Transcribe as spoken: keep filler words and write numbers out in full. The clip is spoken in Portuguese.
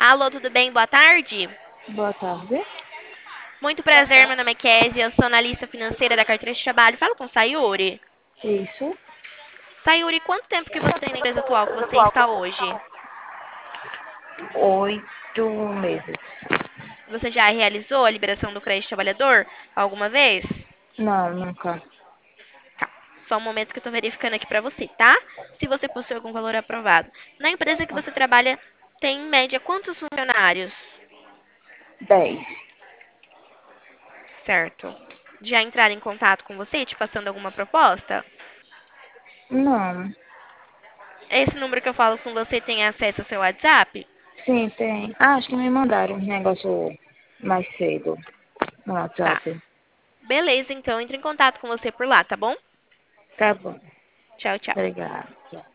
Alô, tudo bem? Boa tarde. Boa tarde. Muito prazer, meu nome é Kézia, eu sou analista financeira da carteira de trabalho. Falo com Sayuri. Isso. Sayuri, quanto tempo que você tem na empresa atual que você está hoje? Oito meses. Você já realizou a liberação do crédito trabalhador alguma vez? Não, nunca. Tá. Só um momento que eu estou verificando aqui para você, tá? Se você possui algum valor aprovado. Na empresa que você trabalha, tem em média quantos funcionários? Dez. Certo. Já entraram em contato com você, te passando alguma proposta? Não. Esse número que eu falo com você tem acesso ao seu WhatsApp? Sim, tem. Ah, acho que me mandaram um negócio mais cedo no Tá. WhatsApp. Beleza, então entre em contato com você por lá, tá bom? Tá bom. Tchau, tchau. Obrigada.